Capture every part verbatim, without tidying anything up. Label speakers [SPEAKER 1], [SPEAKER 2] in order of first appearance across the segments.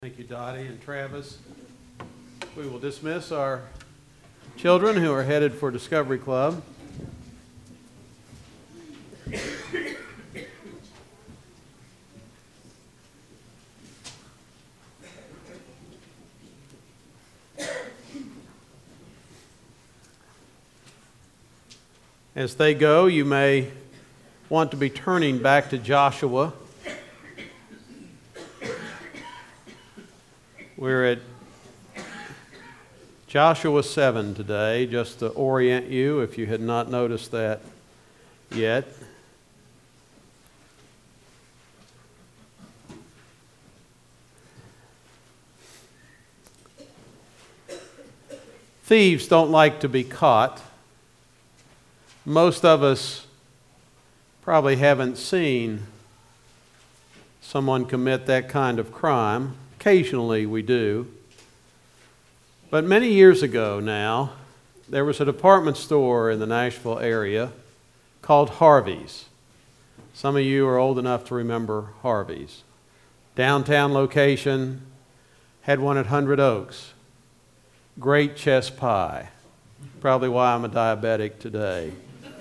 [SPEAKER 1] Thank you, Dottie and Travis. We will dismiss our children who are headed for Discovery Club. As they go, you may want to be turning back to Joshua. We're at Joshua seven today, just to orient you if you had not noticed that yet. Thieves don't like to be caught. Most of us probably haven't seen someone commit that kind of crime. Occasionally we do. But many years ago now, there was a department store in the Nashville area called Harvey's. Some of you are old enough to remember Harvey's. Downtown location, had one at Hundred Oaks. Great chess pie. Probably why I'm a diabetic today.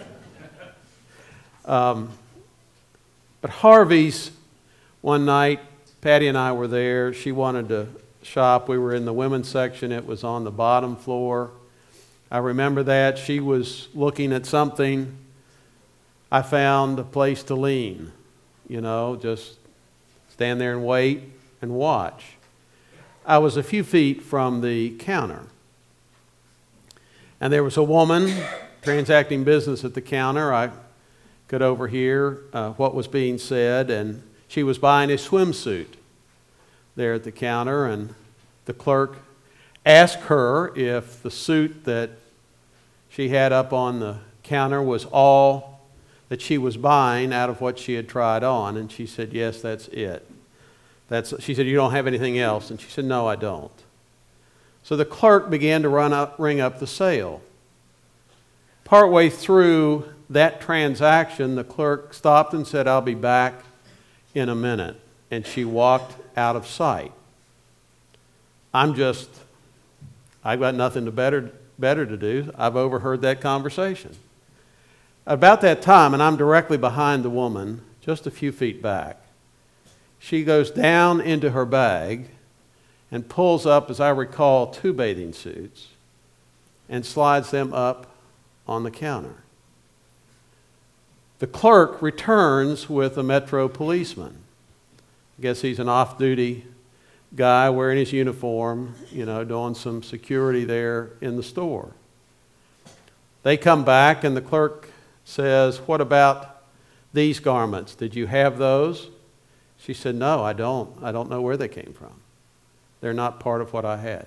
[SPEAKER 1] Um, but Harvey's, one night, Patty and I were there. She wanted to shop. We were in the women's section. It was on the bottom floor. I remember that. She was looking at something. I found a place to lean, you know, just stand there and wait and watch. I was a few feet from the counter. And there was a woman transacting business at the counter. I could overhear uh, what was being said, and she was buying a swimsuit there at the counter, and the clerk asked her if the suit that she had up on the counter was all that she was buying out of what she had tried on, and she said, yes, that's it. That's, she said, you don't have anything else? And she said, no, I don't. So the clerk began to run up, ring up the sale. Partway through that transaction, the clerk stopped and said, I'll be back in a minute. And she walked out of sight. I'm just, I've got nothing to better, better to do. I've overheard that conversation. About that time, and I'm directly behind the woman, just a few feet back, she goes down into her bag and pulls up, as I recall, two bathing suits and slides them up on the counter. The clerk returns with a Metro policeman. I guess he's an off-duty guy wearing his uniform, you know, doing some security there in the store. They come back and the clerk says, what about these garments? Did you have those? She said, no, I don't. I don't know where they came from. They're not part of what I had.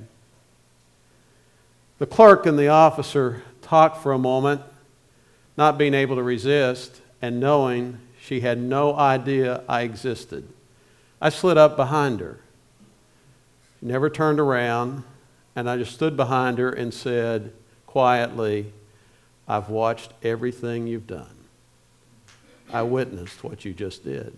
[SPEAKER 1] The clerk and the officer talked for a moment, not being able to resist and knowing she had no idea I existed. I slid up behind her. She never turned around, and I just stood behind her and said quietly, I've watched everything you've done. I witnessed what you just did.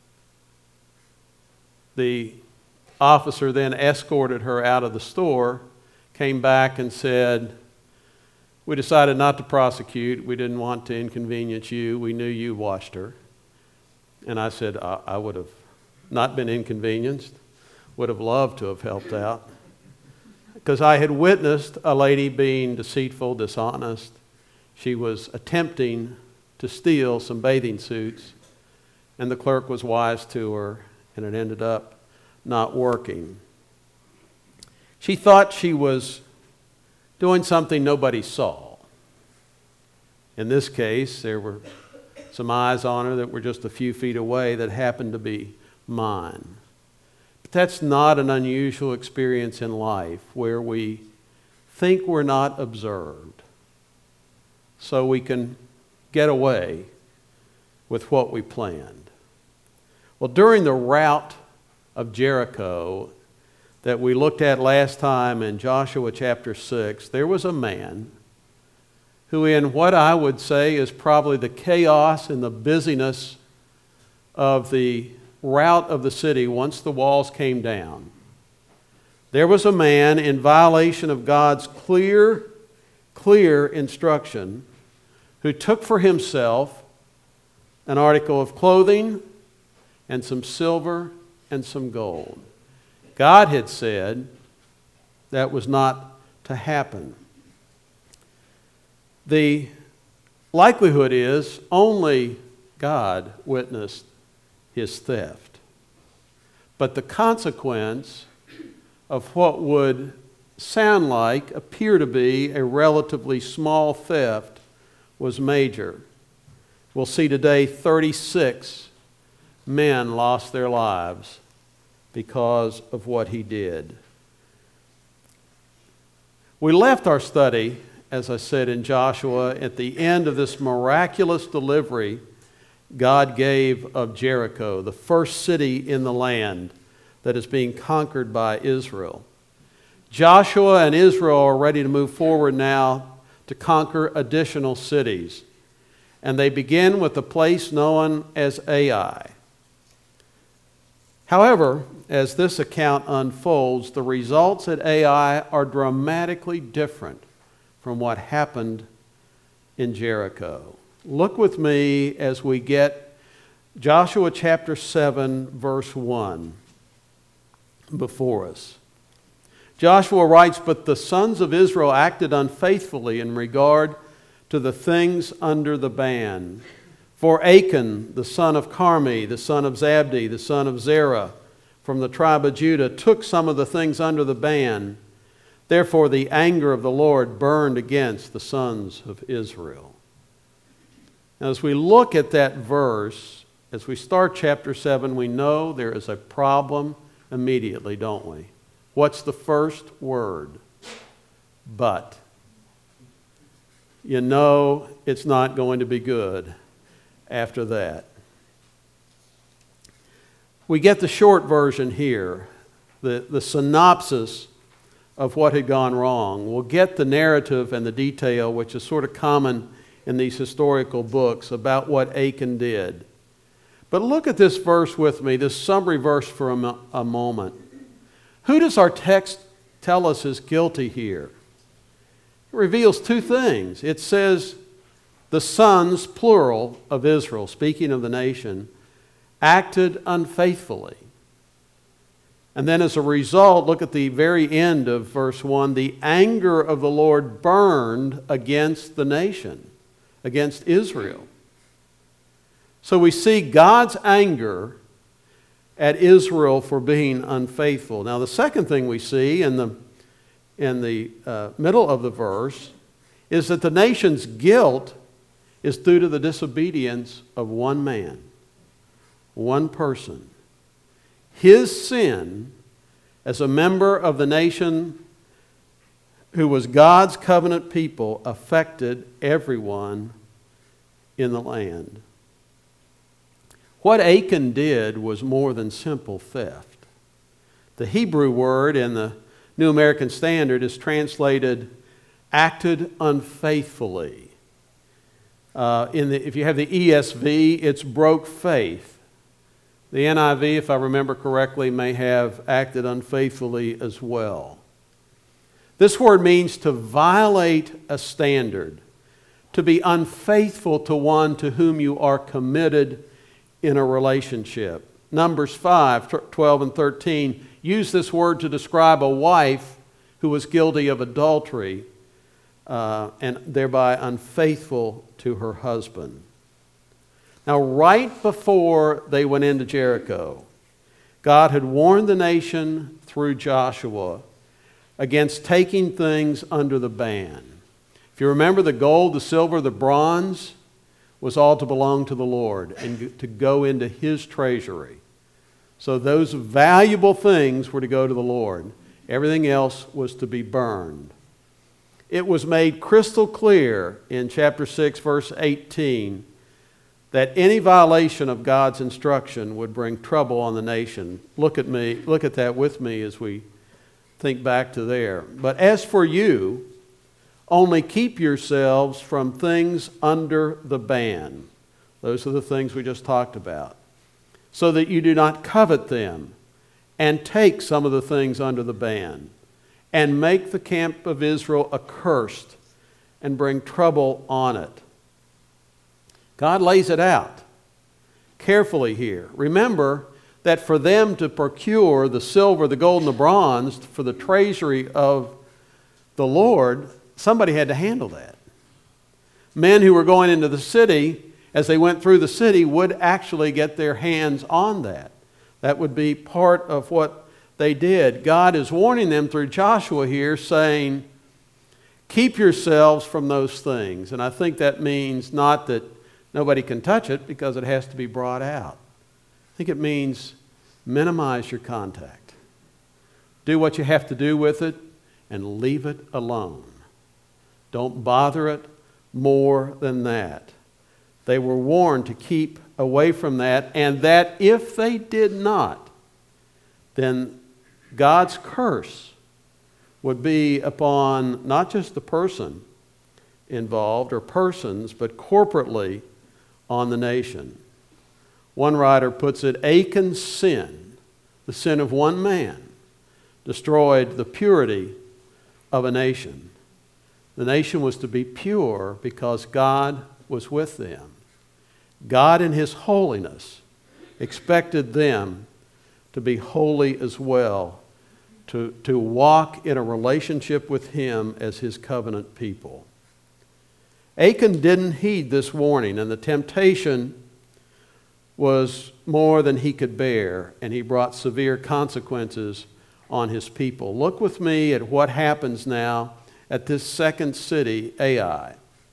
[SPEAKER 1] The officer then escorted her out of the store, came back and said, we decided not to prosecute. We didn't want to inconvenience you. We knew you watched her. And I said, I, I would have not been inconvenienced, would have loved to have helped out. Because I had witnessed a lady being deceitful, dishonest. She was attempting to steal some bathing suits, and the clerk was wise to her, and it ended up not working. She thought she was doing something nobody saw. In this case, there were some eyes on her that were just a few feet away that happened to be mine. But that's not an unusual experience in life where we think we're not observed, so we can get away with what we planned. Well, during the rout of Jericho that we looked at last time in Joshua chapter six, there was a man who, in what I would say is probably the chaos and the busyness of the rout of the city once the walls came down, There was a man in violation of God's clear, clear instruction who took for himself an article of clothing and some silver and some gold. God had said that was not to happen. The likelihood is only God witnessed his theft. But the consequence of what would sound like, appear to be, a relatively small theft was major. We'll see today thirty-six men lost their lives because of what he did. We left our study, as I said, in Joshua at the end of this miraculous delivery God gave of Jericho, the first city in the land that is being conquered by Israel. Joshua and Israel are ready to move forward now to conquer additional cities. And they begin with the place known as Ai. However, as this account unfolds, the results at Ai are dramatically different from what happened in Jericho. Look with me as we get Joshua chapter seven, verse one before us. Joshua writes, "But the sons of Israel acted unfaithfully in regard to the things under the ban. For Achan, the son of Carmi, the son of Zabdi, the son of Zerah, from the tribe of Judah, took some of the things under the ban. Therefore the anger of the Lord burned against the sons of Israel." Now, as we look at that verse, as we start chapter seven, we know there is a problem immediately, don't we? What's the first word? But. You know it's not going to be good after that. We get the short version here, the, the synopsis of what had gone wrong. We'll get the narrative and the detail, which is sort of common in these historical books, about what Achan did. But look at this verse with me, this summary verse for a, a moment. Who does our text tell us is guilty here? It reveals two things. It says the sons, plural, of Israel, speaking of the nation, acted unfaithfully. And then as a result, look at the very end of verse one, the anger of the Lord burned against the nation, against Israel. So we see God's anger at Israel for being unfaithful. Now the second thing we see in the in the uh, middle of the verse is that the nation's guilt is due to the disobedience of one man, one person. His sin as a member of the nation who was God's covenant people affected everyone in the land. What Achan did was more than simple theft. The Hebrew word in the New American Standard is translated acted unfaithfully. Uh, in the, if you have the E S V, it's broke faith. The N I V, if I remember correctly, may have acted unfaithfully as well. This word means to violate a standard, to be unfaithful to one to whom you are committed in a relationship. Numbers five, twelve and thirteen use this word to describe a wife who was guilty of adultery uh, and thereby unfaithful to her husband. Now, right before they went into Jericho, God had warned the nation through Joshua against taking things under the ban. If you remember, the gold, the silver, the bronze was all to belong to the Lord and to go into His treasury. So those valuable things were to go to the Lord. Everything else was to be burned. It was made crystal clear in chapter six, verse eighteen, that any violation of God's instruction would bring trouble on the nation. Look at me, look at that with me as we think back to there. But as for you, only keep yourselves from things under the ban. Those are the things we just talked about. So that you do not covet them and take some of the things under the ban, and make the camp of Israel accursed, and bring trouble on it. God lays it out carefully here. Remember that for them to procure the silver, the gold, and the bronze for the treasury of the Lord, somebody had to handle that. Men who were going into the city, as they went through the city, would actually get their hands on that. That would be part of what they did. God is warning them through Joshua here, saying, keep yourselves from those things. And I think that means not that nobody can touch it, because it has to be brought out. I think it means minimize your contact. Do what you have to do with it and leave it alone. Don't bother it more than that. They were warned to keep away from that, and that if they did not, then God's curse would be upon not just the person involved or persons, but corporately on the nation. One writer puts it, Achan's sin, the sin of one man, destroyed the purity of a nation. The nation was to be pure because God was with them. God in His holiness expected them to be holy as well, to, to walk in a relationship with Him as His covenant people. Achan didn't heed this warning, and the temptation was more than he could bear, and he brought severe consequences on his people. Look with me at what happens now at this second city, Ai.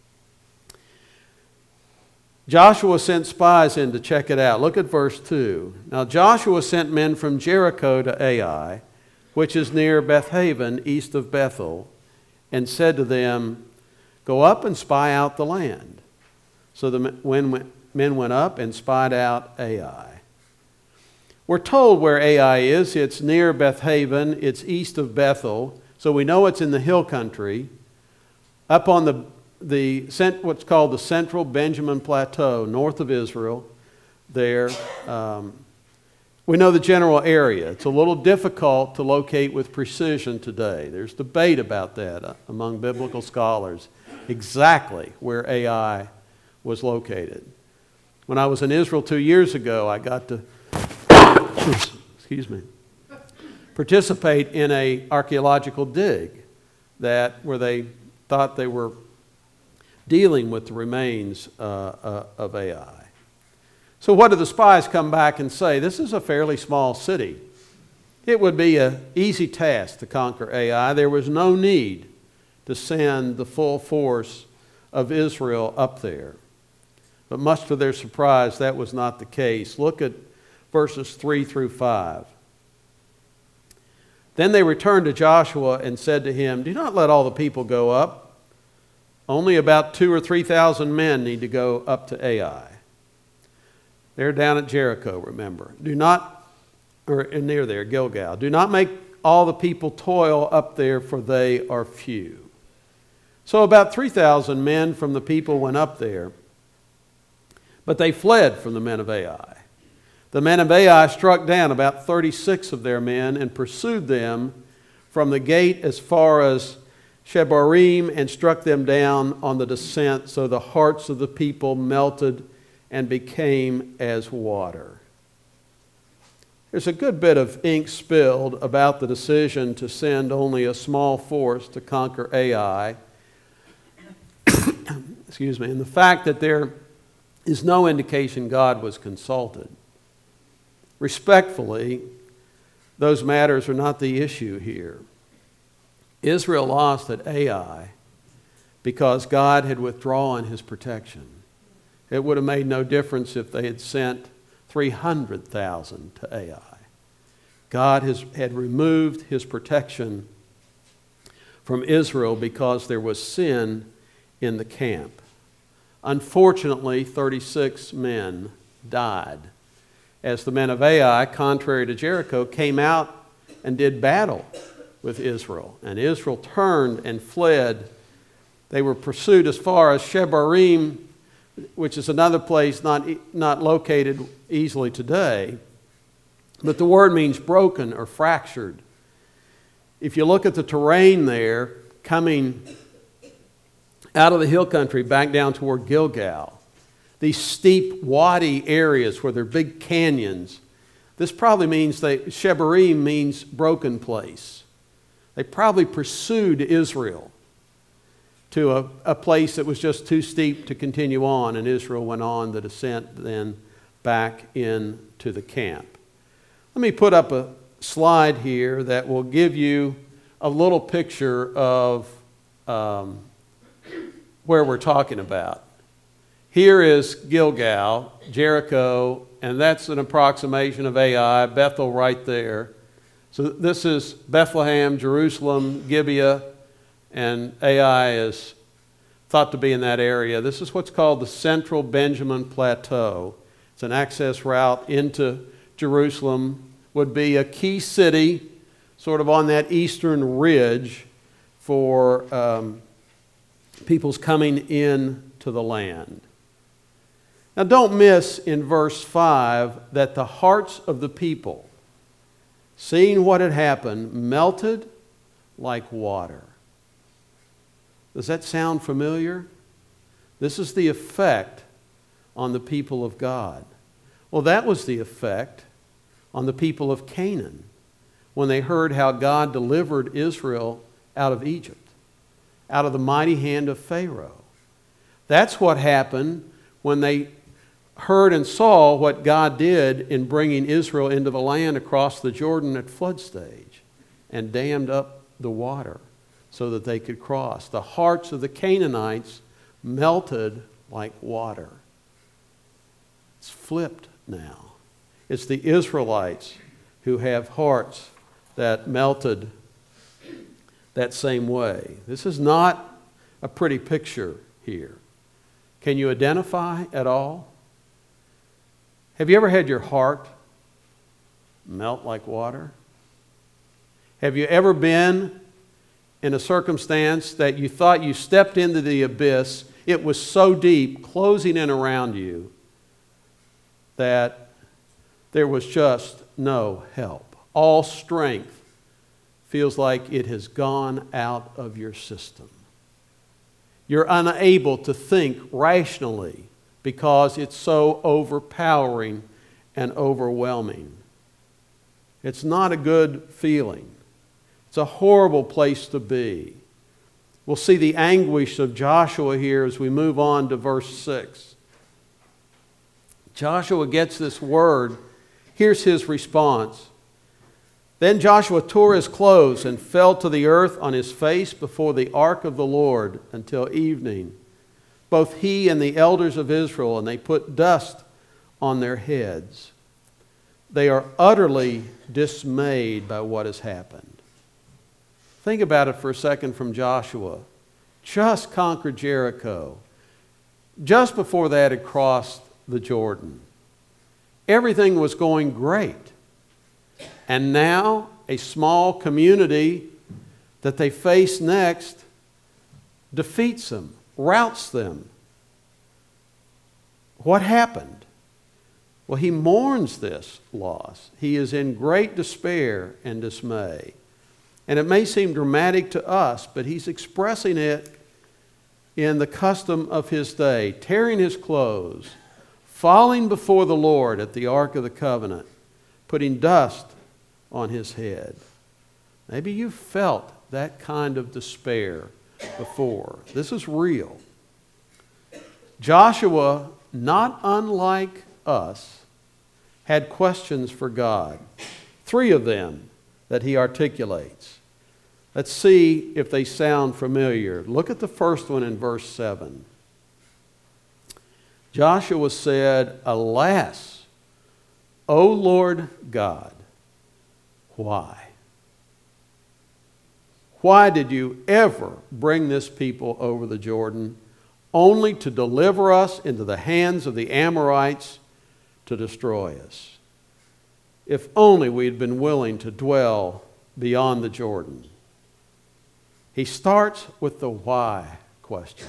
[SPEAKER 1] Joshua sent spies in to check it out. Look at verse two. Now Joshua sent men from Jericho to Ai, which is near Bethaven, east of Bethel, and said to them, go up and spy out the land. So the men went up and spied out Ai. We're told where Ai is. It's near Bethaven. It's east of Bethel. So we know it's in the hill country, up on the, the what's called the Central Benjamin Plateau, north of Israel there. Um, we know the general area. It's a little difficult to locate with precision today. There's debate about that among biblical scholars, exactly where Ai was located. When I was in Israel two years ago, I got to excuse me, participate in an archaeological dig that where they thought they were dealing with the remains uh, uh, of Ai. So what did the spies come back and say? This is a fairly small city. It would be an easy task to conquer Ai. There was no need to send the full force of Israel up there. But much to their surprise, that was not the case. Look at verses three through five. Then they returned to Joshua and said to him, do not let all the people go up. Only about two or three thousand men need to go up to Ai. They're down at Jericho, remember. Do not, or near there, Gilgal. Do not make all the people toil up there, for they are few. So about three thousand men from the people went up there, but they fled from the men of Ai. The men of Ai struck down about thirty-six of their men and pursued them from the gate as far as Shebarim and struck them down on the descent, so the hearts of the people melted and became as water. There's a good bit of ink spilled about the decision to send only a small force to conquer Ai. Excuse me, and the fact that there is no indication God was consulted. Respectfully, those matters are not the issue here. Israel lost at Ai because God had withdrawn His protection. It would have made no difference if they had sent three hundred thousand to Ai. God has, had removed His protection from Israel because there was sin in the camp. Unfortunately, thirty-six men died as the men of Ai, contrary to Jericho, came out and did battle with Israel. And Israel turned and fled. They were pursued as far as Shebarim, which is another place not, not located easily today. But the word means broken or fractured. If you look at the terrain there, coming out of the hill country back down toward Gilgal, these steep, wadi areas where there are big canyons, this probably means they, Shebarim means broken place. They probably pursued Israel to a, a place that was just too steep to continue on, and Israel went on the descent then back into the camp. Let me put up a slide here that will give you a little picture of um, where we're talking about. Here is Gilgal, Jericho, and that's an approximation of Ai, Bethel right there. So this is Bethlehem, Jerusalem, Gibeah, and Ai is thought to be in that area. This is what's called the Central Benjamin Plateau. It's an access route into Jerusalem, would be a key city sort of on that eastern ridge for um, people's coming in to the land. Now don't miss in verse five that the hearts of the people, seeing what had happened, melted like water. Does that sound familiar? This is the effect on the people of God. Well, that was the effect on the people of Canaan when they heard how God delivered Israel out of Egypt, out of the mighty hand of Pharaoh. That's what happened when they heard and saw what God did in bringing Israel into the land across the Jordan at flood stage and dammed up the water so that they could cross. The hearts of the Canaanites melted like water. It's flipped now. It's the Israelites who have hearts that melted that same way. This is not a pretty picture here. Can you identify at all? Have you ever had your heart melt like water? Have you ever been in a circumstance that you thought you stepped into the abyss, it was so deep, closing in around you, that there was just no help? All strength feels like it has gone out of your system. You're unable to think rationally because it's so overpowering and overwhelming. It's not a good feeling. It's a horrible place to be. We'll see the anguish of Joshua here as we move on to verse six. Joshua gets this word. Here's his response. Then Joshua tore his clothes and fell to the earth on his face before the ark of the Lord until evening, both he and the elders of Israel, and they put dust on their heads. They are utterly dismayed by what has happened. Think about it for a second from Joshua. Just conquered Jericho. Just before that had crossed the Jordan. Everything was going great. And now a small community that they face next defeats them, routs them. What happened? Well, he mourns this loss. He is in great despair and dismay. And it may seem dramatic to us, but he's expressing it in the custom of his day, tearing his clothes, falling before the Lord at the Ark of the Covenant, putting dust on his head. Maybe you felt that kind of despair before. This is real. Joshua, not unlike us, had questions for God. Three of them that he articulates. Let's see if they sound familiar. Look at the first one in verse seven. Joshua said, "Alas, O Lord God, why? Why did you ever bring this people over the Jordan only to deliver us into the hands of the Amorites to destroy us? If only we had been willing to dwell beyond the Jordan." He starts with the why question.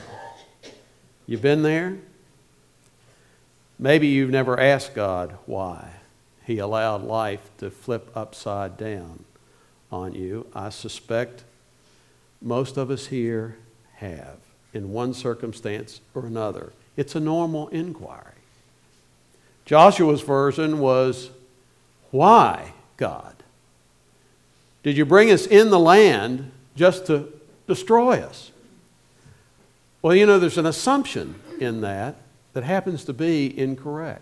[SPEAKER 1] You been there? Maybe you've never asked God why. he allowed life to flip upside down on you. I suspect most of us here have, in one circumstance or another. It's a normal inquiry. Joshua's version was, why, God? Did you bring us in the land just to destroy us? Well, you know, there's an assumption in that that happens to be incorrect.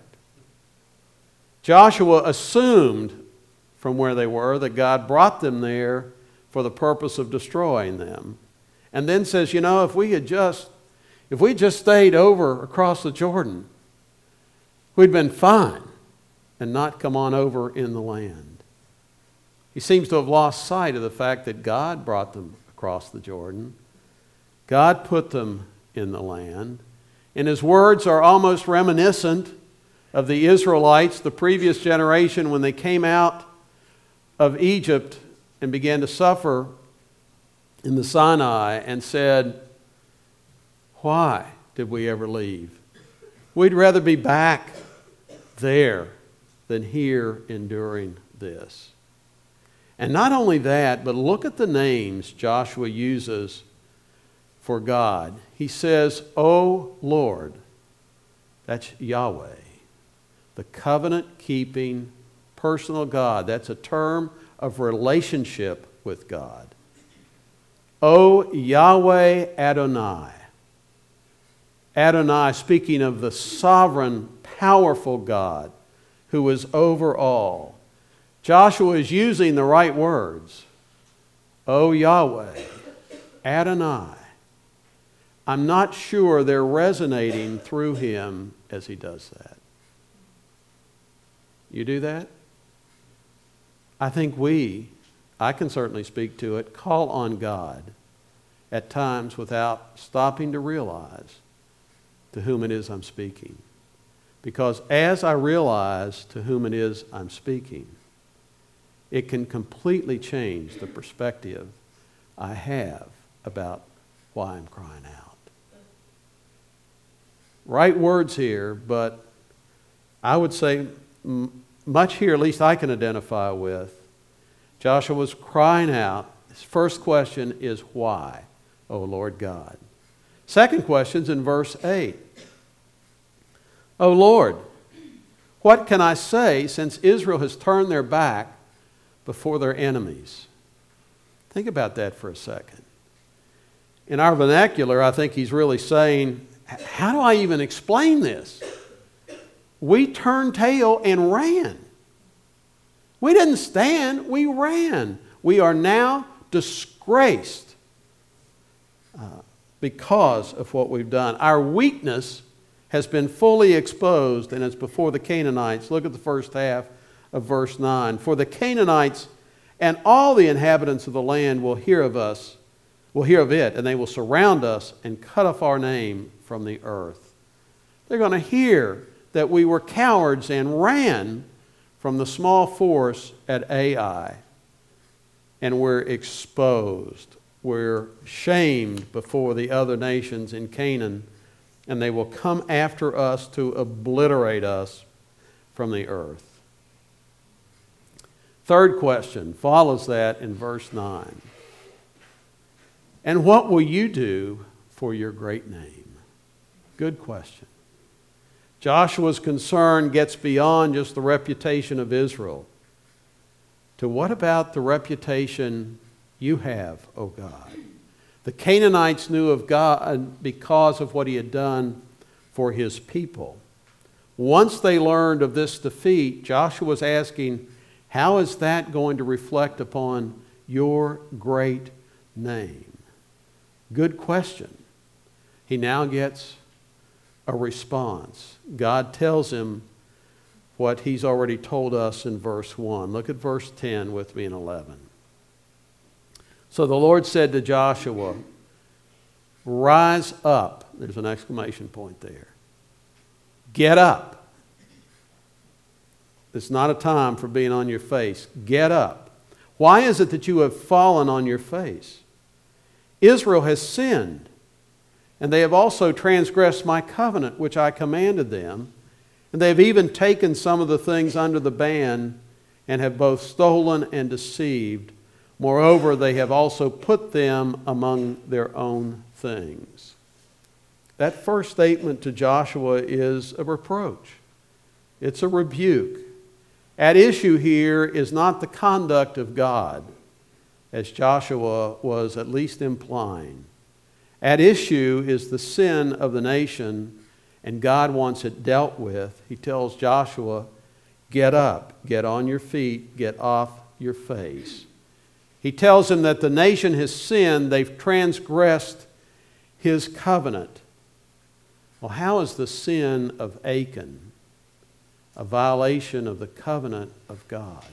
[SPEAKER 1] Joshua assumed from where they were that God brought them there for the purpose of destroying them. And then says, you know, if we had just, if we just stayed over across the Jordan, we'd been fine and not come on over in the land. He seems to have lost sight of the fact that God brought them across the Jordan. God put them in the land. And his words are almost reminiscent of the Israelites, the previous generation, when they came out of Egypt and began to suffer in the Sinai and said, why did we ever leave? We'd rather be back there than here enduring this. And not only that, but look at the names Joshua uses for God. He says, O Lord, that's Yahweh, the covenant-keeping personal God. That's a term of relationship with God. O Yahweh Adonai. Adonai, speaking of the sovereign, powerful God who is over all. Joshua is using the right words. O Yahweh, Adonai. I'm not sure they're resonating through him as he does that. You do that? I think we, I can certainly speak to it, call on God at times without stopping to realize to whom it is I'm speaking. Because as I realize to whom it is I'm speaking, it can completely change the perspective I have about why I'm crying out. Right words here, but I would say m- much here, at least I can identify with. Joshua was crying out. His first question is, why, O Lord God? Second question's in verse eight. O Lord, what can I say since Israel has turned their back before their enemies? Think about that for a second. In our vernacular, I think he's really saying, how do I even explain this? We turned tail and ran. We didn't stand, we ran. We are now disgraced uh, because of what we've done. Our weakness has been fully exposed, and it's before the Canaanites. Look at the first half of verse nine. For the Canaanites and all the inhabitants of the land will hear of us, will hear of it, and they will surround us and cut off our name from the earth. They're going to hear that we were cowards and ran from the small force at Ai, and we're exposed. We're shamed before the other nations in Canaan, and they will come after us to obliterate us from the earth. Third question follows that in verse nine. And what will you do for your great name? Good question. Joshua's concern gets beyond just the reputation of Israel to what about the reputation you have, O God? The Canaanites knew of God because of what he had done for his people. Once they learned of this defeat, Joshua was asking, how is that going to reflect upon your great name? Good question. He now gets a response. God tells him what he's already told us in verse one. Look at verse ten with me in eleven. So the Lord said to Joshua, rise up. There's an exclamation point there. Get up. It's not a time for being on your face. Get up. Why is it that you have fallen on your face? Israel has sinned, and they have also transgressed my covenant, which I commanded them, And they have even taken some of the things under the ban and have both stolen and deceived. Moreover, they have also put them among their own things. That first statement to Joshua is a reproach. It's a rebuke. At issue here is not the conduct of God, as Joshua was at least implying. At issue is the sin of the nation, and God wants it dealt with. He tells Joshua, get up, get on your feet, get off your face. He tells him that the nation has sinned, they've transgressed his covenant. Well, how is the sin of Achan a violation of the covenant of God?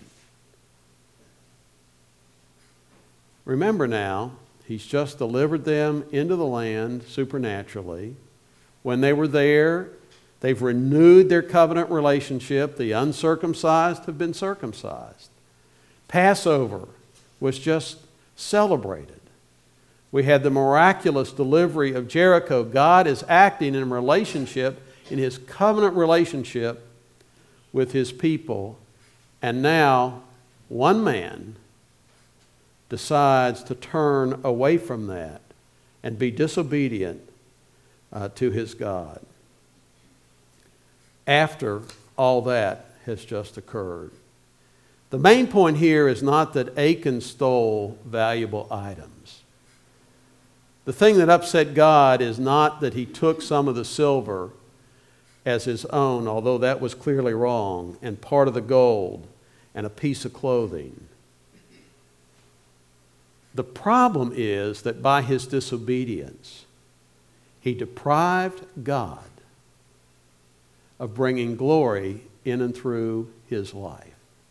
[SPEAKER 1] Remember now, he's just delivered them into the land supernaturally. When they were there, they've renewed their covenant relationship. The uncircumcised have been circumcised. Passover was just celebrated. We had the miraculous delivery of Jericho. God is acting in a relationship, in his covenant relationship with his people. And now, one man decides to turn away from that and be disobedient uh, to his God after all that has just occurred. The main point here is not that Achan stole valuable items. The thing that upset God is not that he took some of the silver as his own, although that was clearly wrong, and part of the gold and a piece of clothing. The problem is that by his disobedience, he deprived God of bringing glory in and through his life.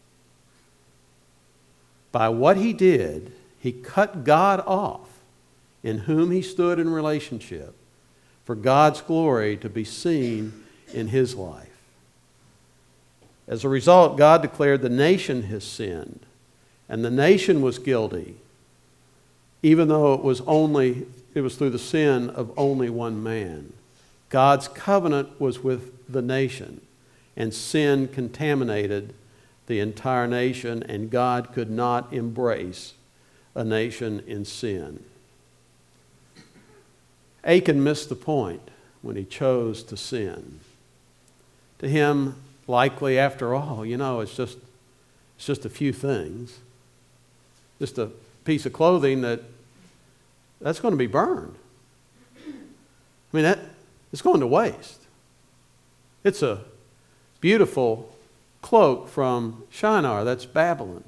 [SPEAKER 1] By what he did, he cut God off, in whom he stood in relationship, for God's glory to be seen in his life. As a result, God declared the nation has sinned, and the nation was guilty, even though it was only it was through the sin of only one man. God's covenant was with the nation, and sin contaminated the entire nation, and God could not embrace a nation in sin. Achan missed the point when he chose to sin. To him, likely, after all, you know, it's just it's just a few things. Just a piece of clothing that that's going to be burned. I mean, that it's going to waste. It's a beautiful cloak from Shinar, that's Babylon.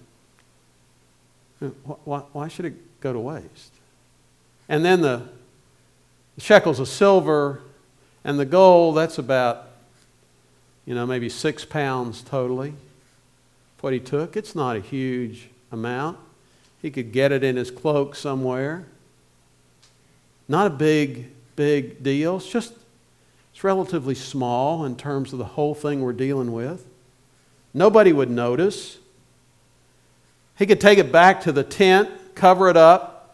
[SPEAKER 1] Why, why should it go to waste? And then the shekels of silver and the gold, that's about, you know, maybe six pounds totally. What he took, it's not a huge amount. He could get it in his cloak somewhere. Not a big, big deal. It's just, it's relatively small in terms of the whole thing we're dealing with. Nobody would notice. He could take it back to the tent, cover it up.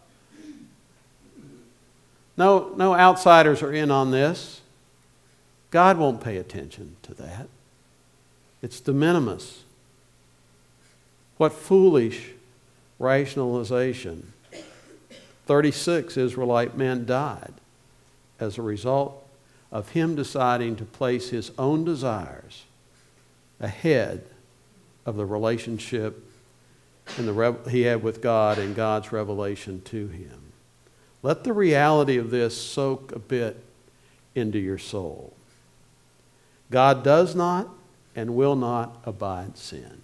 [SPEAKER 1] No, no outsiders are in on this. God won't pay attention to that. It's de minimis. What foolish rationalization. thirty-six Israelite men died as a result of him deciding to place his own desires ahead of the relationship and the rev- he had with God and God's revelation to him. Let the reality of this soak a bit into your soul. God does not and will not abide sin.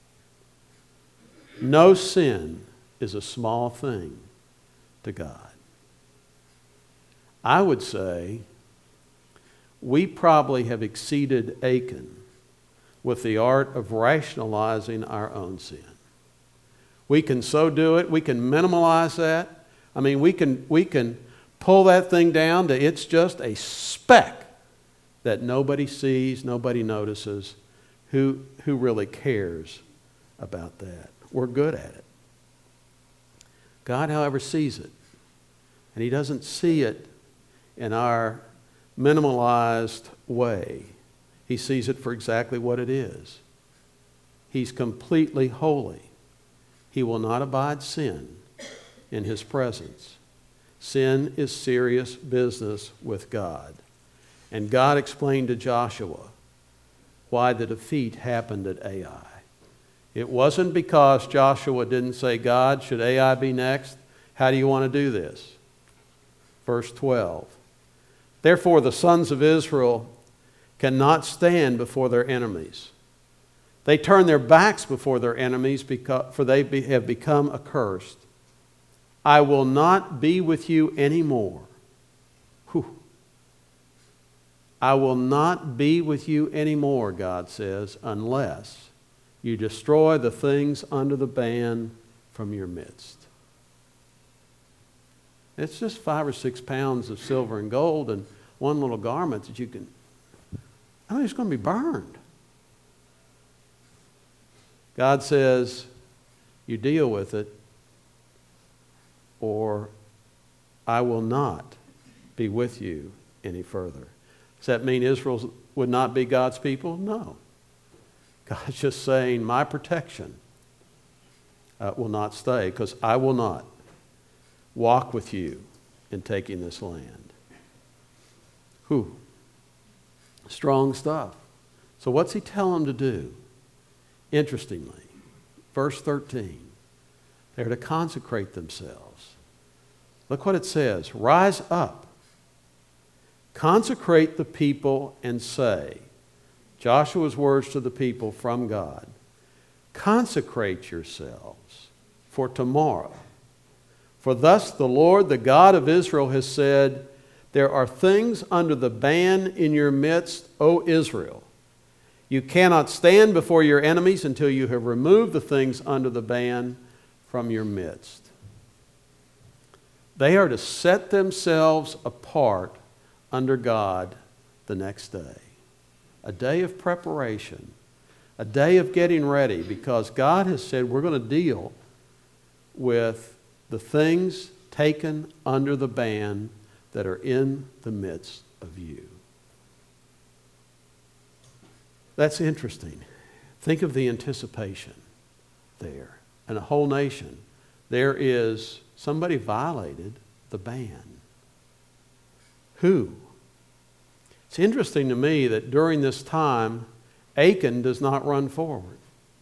[SPEAKER 1] No sin is a small thing to God. I would say we probably have exceeded Achan with the art of rationalizing our own sin. We can so do it. We can minimize that. I mean, we can we can pull that thing down to it's just a speck that nobody sees, nobody notices. Who who really cares about that? We're good at it. God, however, sees it. And he doesn't see it in our minimalized way. he sees it for exactly what it is. He's completely holy. He will not abide sin in his presence. Sin is serious business with God. And God explained to Joshua why the defeat happened at Ai. It wasn't because Joshua didn't say, God, should Ai be next? How do you want to do this? Verse twelve. Therefore the sons of Israel cannot stand before their enemies. They turn their backs before their enemies, because, for they be, have become accursed. I will not be with you anymore. Whew. I will not be with you anymore, God says, unless you destroy the things under the ban from your midst. It's just five or six pounds of silver and gold and one little garment that you can, I mean, it's going to be burned. God says, you deal with it, or I will not be with you any further. Does that mean Israel would not be God's people? No. God's just saying, my protection uh, will not stay, because I will not walk with you in taking this land. Whew. Strong stuff. So what's he tell them to do? Interestingly, verse thirteen, they're to consecrate themselves. Look what it says. Rise up, consecrate the people, and say, Joshua's words to the people from God, consecrate yourselves for tomorrow. For thus the Lord, the God of Israel, has said, there are things under the ban in your midst, O Israel. You cannot stand before your enemies until you have removed the things under the ban from your midst. They are to set themselves apart under God the next day. A day of preparation, a day of getting ready, because God has said we're going to deal with the things taken under the ban that are in the midst of you. That's interesting. Think of the anticipation there. And a whole nation. There is somebody violated the ban. Who? It's interesting to me that during this time, Achan does not run forward.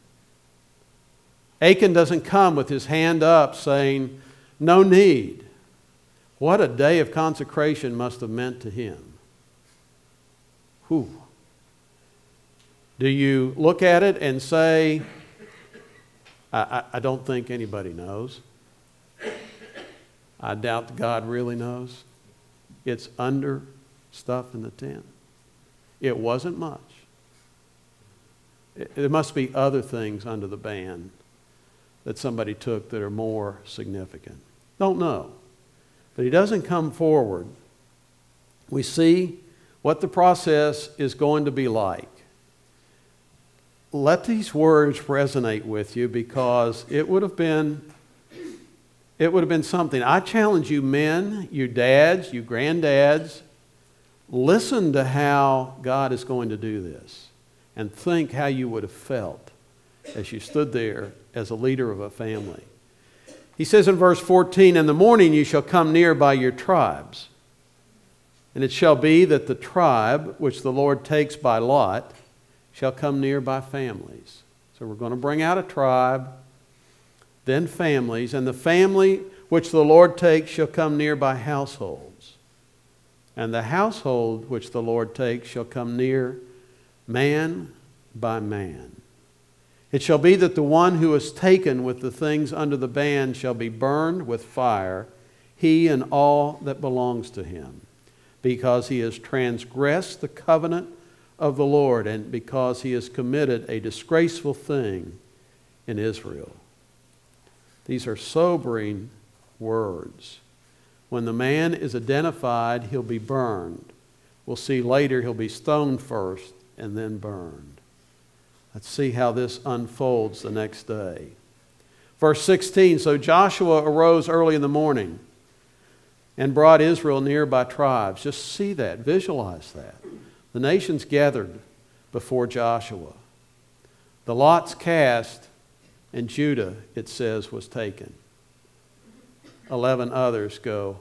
[SPEAKER 1] Achan doesn't come with his hand up saying, no need. What a day of consecration must have meant to him. Whew. Do you look at it and say, I, I, I don't think anybody knows. I doubt God really knows. It's under stuff in the tent. It wasn't much. It, there must be other things under the ban that somebody took that are more significant. Don't know. But he doesn't come forward. We see what the process is going to be like. Let these words resonate with you, because it would have been it would have been something. I challenge you men, you dads, you granddads, listen to how God is going to do this and think how you would have felt as you stood there as a leader of a family. He says in verse fourteen, in the morning you shall come near by your tribes, and it shall be that the tribe which the Lord takes by lot shall come near by families. So we're going to bring out a tribe, then families, and the family which the Lord takes shall come near by households. And the household which the Lord takes shall come near man by man. It shall be that the one who is taken with the things under the ban shall be burned with fire, he and all that belongs to him, because he has transgressed the covenant of the Lord, and because he has committed a disgraceful thing in Israel. These are sobering words. When the man is identified, he'll be burned. We'll see later he'll be stoned first and then burned. Let's see how this unfolds the next day. Verse sixteen, so Joshua arose early in the morning and brought Israel near by tribes. Just see that, visualize that. The nations gathered before Joshua. The lots cast, and Judah, it says, was taken. Eleven others go.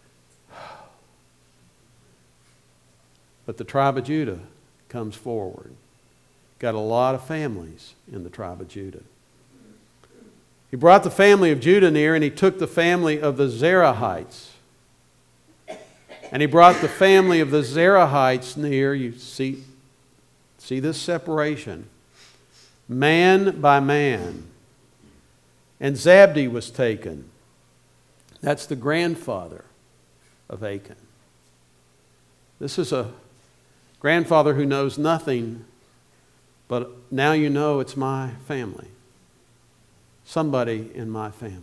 [SPEAKER 1] But the tribe of Judah comes forward. Got a lot of families in the tribe of Judah. He brought the family of Judah near, and he took the family of the Zerahites. And he brought the family of the Zerahites near. You see, see this separation. Man by man. And Zabdi was taken. That's the grandfather of Achan. This is a grandfather who knows nothing, but now you know it's my family. Somebody in my family.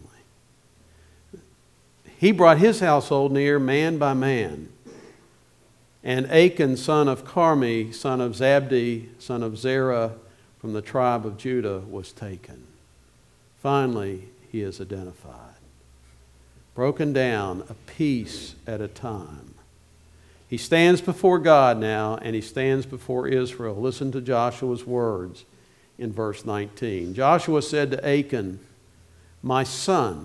[SPEAKER 1] He brought his household near, man by man. And Achan, son of Carmi, son of Zabdi, son of Zerah, from the tribe of Judah, was taken. Finally, he is identified. Broken down a piece at a time. He stands before God now, and he stands before Israel. Listen to Joshua's words in verse nineteen. Joshua said to Achan, my son,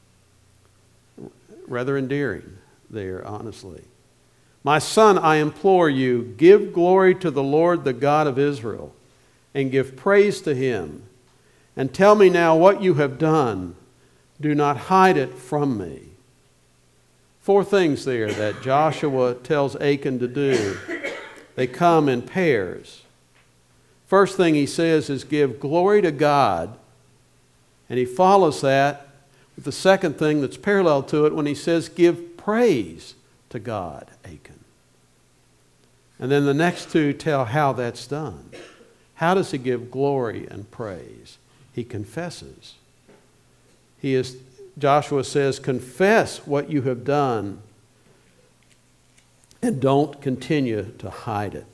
[SPEAKER 1] rather endearing there, honestly. My son, I implore you, give glory to the Lord, the God of Israel, and give praise to him. And tell me now what you have done. Do not hide it from me. Four things there that Joshua tells Achan to do. They come in pairs. First thing he says is give glory to God. And he follows that with the second thing that's parallel to it when he says give praise to God, Achan. And then the next two tell how that's done. How does he give glory and praise? He confesses. He is, Joshua says, confess what you have done and don't continue to hide it.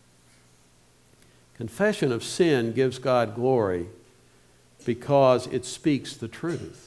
[SPEAKER 1] Confession of sin gives God glory because it speaks the truth.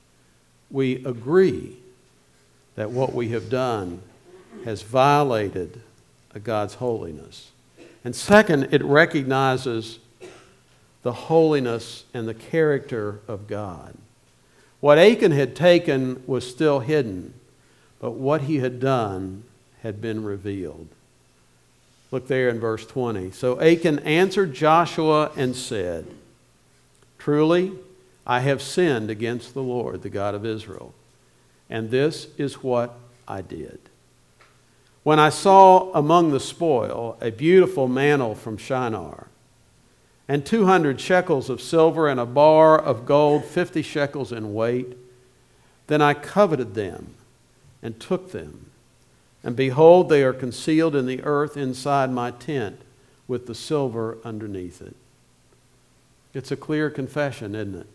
[SPEAKER 1] We agree that what we have done has violated God's holiness. And second, it recognizes the holiness and the character of God. What Achan had taken was still hidden, but what he had done had been revealed. Look there in verse twenty. So Achan answered Joshua and said, truly, I have sinned against the Lord, the God of Israel, and this is what I did. When I saw among the spoil a beautiful mantle from Shinar, and two hundred shekels of silver, and a bar of gold, fifty shekels in weight, then I coveted them and took them. And behold, they are concealed in the earth inside my tent with the silver underneath it. It's a clear confession, isn't it?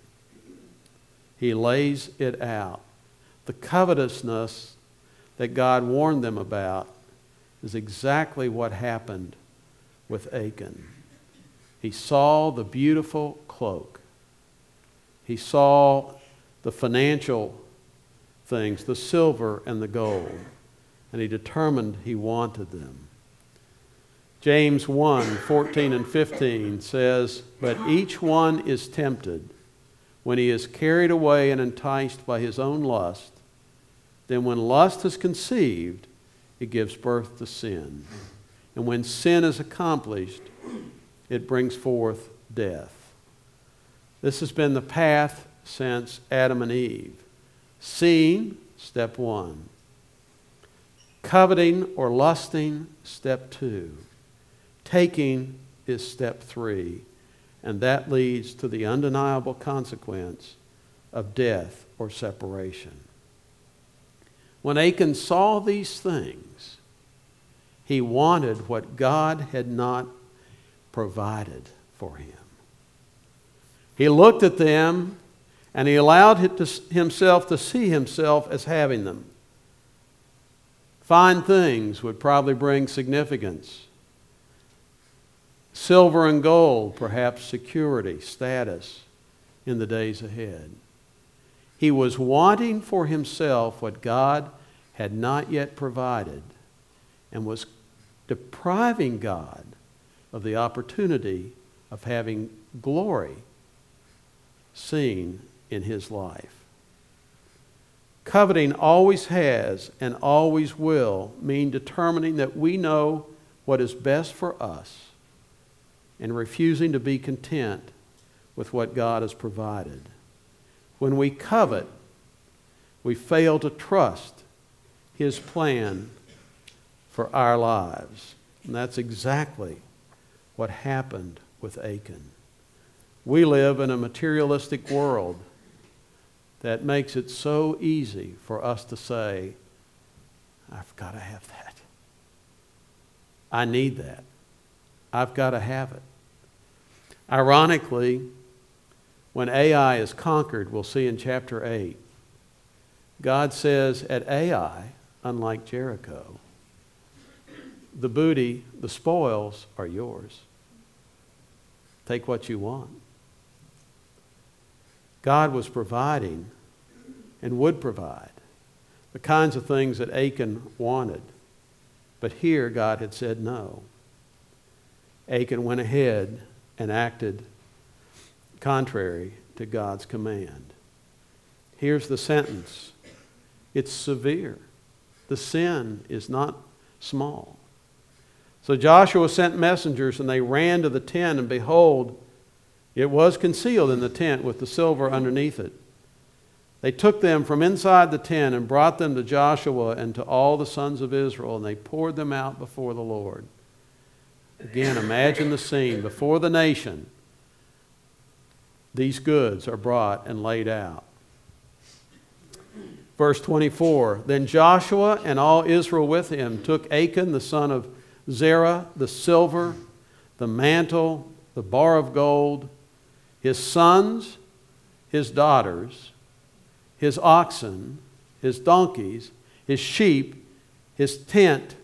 [SPEAKER 1] He lays it out. The covetousness that God warned them about is exactly what happened with Achan. He saw the beautiful cloak. He saw the financial things, the silver and the gold, and he determined he wanted them. James one, fourteen and fifteen says, but each one is tempted when he is carried away and enticed by his own lust. Then when lust is conceived, it gives birth to sin. And when sin is accomplished, it brings forth death. This has been the path since Adam and Eve. Seeing, step one. Coveting or lusting, step two. Taking is step three. And that leads to the undeniable consequence of death or separation. When Achan saw these things, he wanted what God had not provided for him. He looked at them and he allowed himself to see himself as having them. Fine things would probably bring significance. Silver and gold, perhaps security, status in the days ahead. He was wanting for himself what God had not yet provided and was depriving God of the opportunity of having glory seen in his life. Coveting always has and always will mean determining that we know what is best for us and refusing to be content with what God has provided. When we covet, we fail to trust his plan for our lives. And that's exactly what happened with Achan. We live in a materialistic world that makes it so easy for us to say, I've got to have that. I need that. I've got to have it. Ironically, when Ai is conquered, we'll see in chapter eight, God says at Ai, unlike Jericho, the booty, the spoils are yours. Take what you want. God was providing and would provide the kinds of things that Achan wanted. But here God had said no. Achan went ahead and acted contrary to God's command. Here's the sentence. It's severe. The sin is not small. So Joshua sent messengers, and they ran to the tent, and behold, it was concealed in the tent with the silver underneath it. They took them from inside the tent and brought them to Joshua and to all the sons of Israel, and they poured them out before the Lord. Again, imagine the scene. Before the nation, these goods are brought and laid out. Verse twenty-four, then Joshua and all Israel with him took Achan the son of Zerah, the silver, the mantle, the bar of gold, his sons, his daughters, his oxen, his donkeys, his sheep, his tent,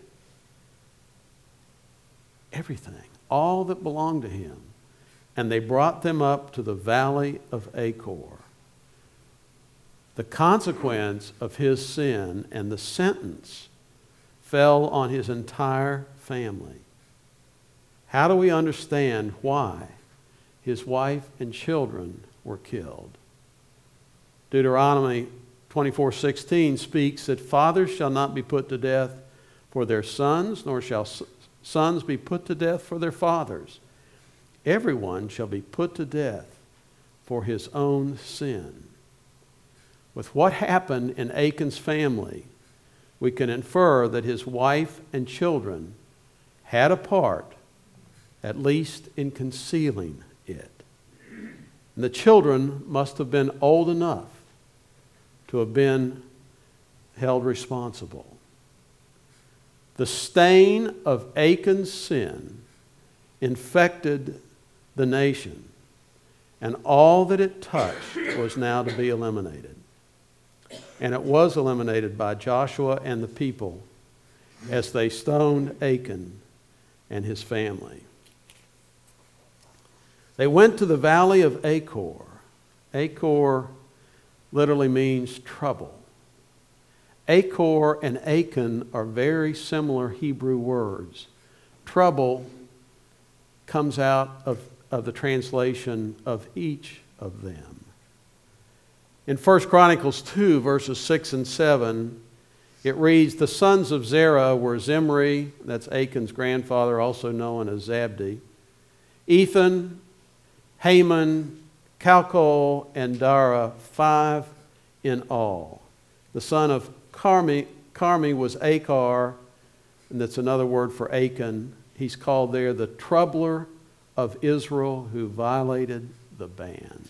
[SPEAKER 1] everything, all that belonged to him. And they brought them up to the valley of Achor. The consequence of his sin and the sentence fell on his entire family. How do we understand why his wife and children were killed? Deuteronomy twenty-four sixteen speaks that fathers shall not be put to death for their sons, nor shall sons be put to death for their fathers. Everyone shall be put to death for his own sin. With what happened in Achan's family, we can infer that his wife and children had a part, at least in concealing it. And the children must have been old enough to have been held responsible. The stain of Achan's sin infected the nation, and all that it touched was now to be eliminated. And it was eliminated by Joshua and the people as they stoned Achan and his family. They went to the valley of Achor. Achor literally means trouble. Achor and Achan are very similar Hebrew words. Trouble comes out of, of the translation of each of them. In First Chronicles two, verses six and seven, it reads, the sons of Zerah were Zimri, that's Achan's grandfather, also known as Zabdi, Ethan, Haman, Calcol, and Dara, five in all. The son of Carmi, Carmi was Achar, and that's another word for Achan. He's called there the troubler of Israel who violated the ban.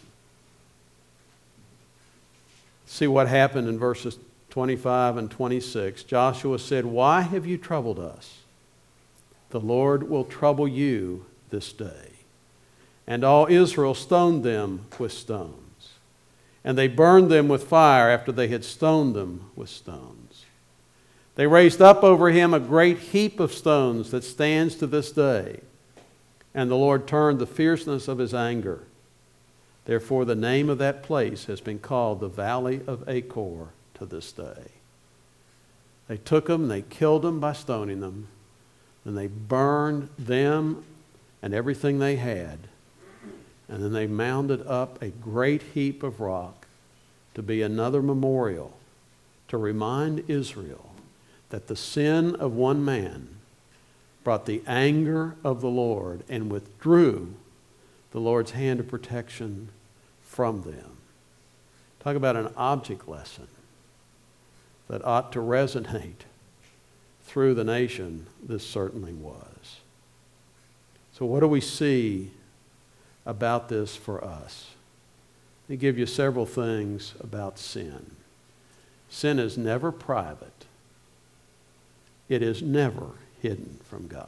[SPEAKER 1] See what happened in verses twenty-five and twenty-six. Joshua said, why have you troubled us? The Lord will trouble you this day. And all Israel stoned them with stones. And they burned them with fire after they had stoned them with stones. They raised up over him a great heap of stones that stands to this day. And the Lord turned the fierceness of his anger. Therefore, the name of that place has been called the Valley of Achor to this day. They took them, they killed them by stoning them, and they burned them and everything they had, and then they mounded up a great heap of rock to be another memorial to remind Israel that the sin of one man brought the anger of the Lord and withdrew the Lord's hand of protection from them. Talk about an object lesson that ought to resonate through the nation. This certainly was. So what do we see about this for us? Let me give you several things about sin. Sin is never private. It is never hidden from God.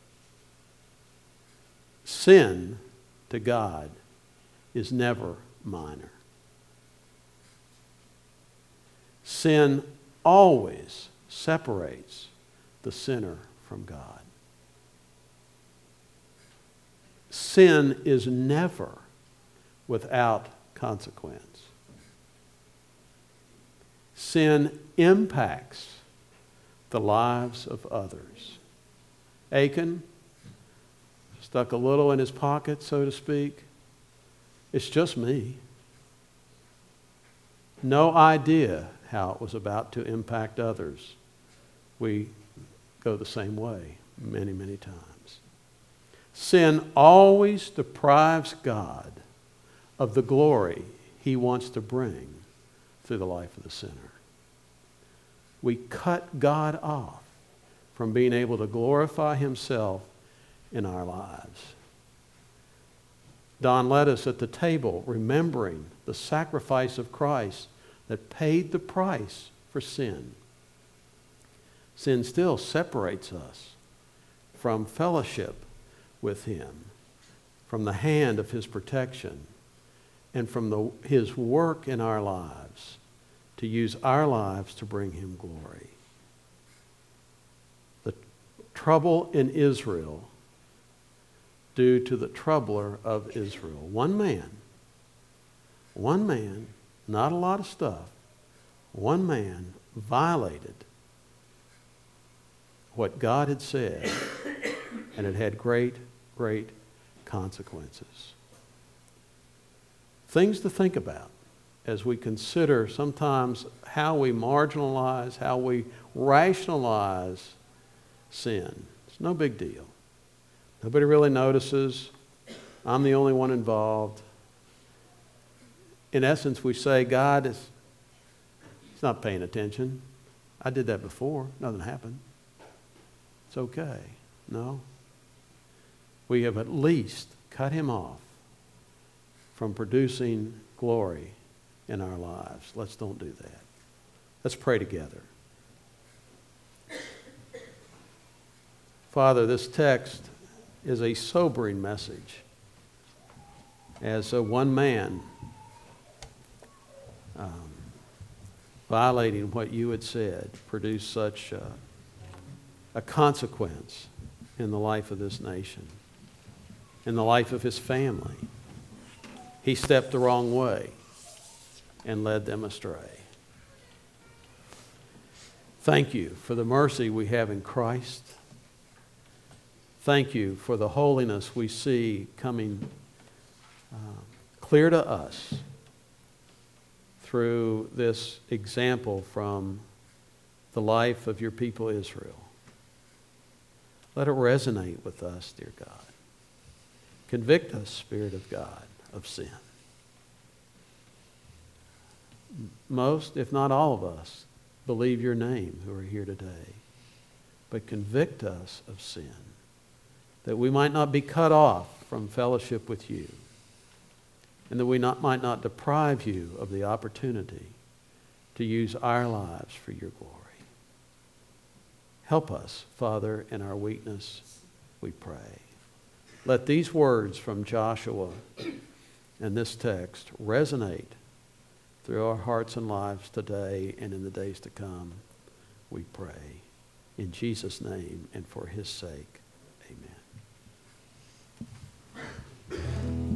[SPEAKER 1] Sin to God is never minor. Sin always separates the sinner from God. Sin is never without consequence. Sin impacts the lives of others. Achan stuck a little in his pocket, so to speak. It's just me. No idea how it was about to impact others. We go the same way many, many times. Sin always deprives God of the glory he wants to bring through the life of the sinner. We cut God off from being able to glorify himself in our lives. Don led us at the table remembering the sacrifice of Christ that paid the price for sin. Sin still separates us from fellowship with him, from the hand of his protection, and from the, his work in our lives to use our lives to bring him glory. The trouble in Israel due to the troubler of Israel. One man, one man, not a lot of stuff, one man violated what God had said, and it had great, great consequences. Things to think about as we consider sometimes how we marginalize, how we rationalize sin. It's no big deal. Nobody really notices. I'm the only one involved. In essence, we say God is he's not paying attention. I did that before. Nothing happened. It's okay. No. We have at least cut him off from producing glory in our lives. Let's don't do that. Let's pray together. Father, this text is a sobering message. As a one man um, violating what you had said produced such a, a consequence in the life of this nation, in the life of his family. He stepped the wrong way and led them astray. Thank you for the mercy we have in Christ. Thank you for the holiness we see coming uh, clear to us through this example from the life of your people Israel. Let it resonate with us, dear God. Convict us, Spirit of God, of sin. Most, if not all of us, believe your name who are here today. But convict us of sin, that we might not be cut off from fellowship with you, and that we not, might not deprive you of the opportunity to use our lives for your glory. Help us, Father, in our weakness, we pray. Let these words from Joshua and this text resonate through our hearts and lives today and in the days to come, we pray. In Jesus' name and for his sake, amen.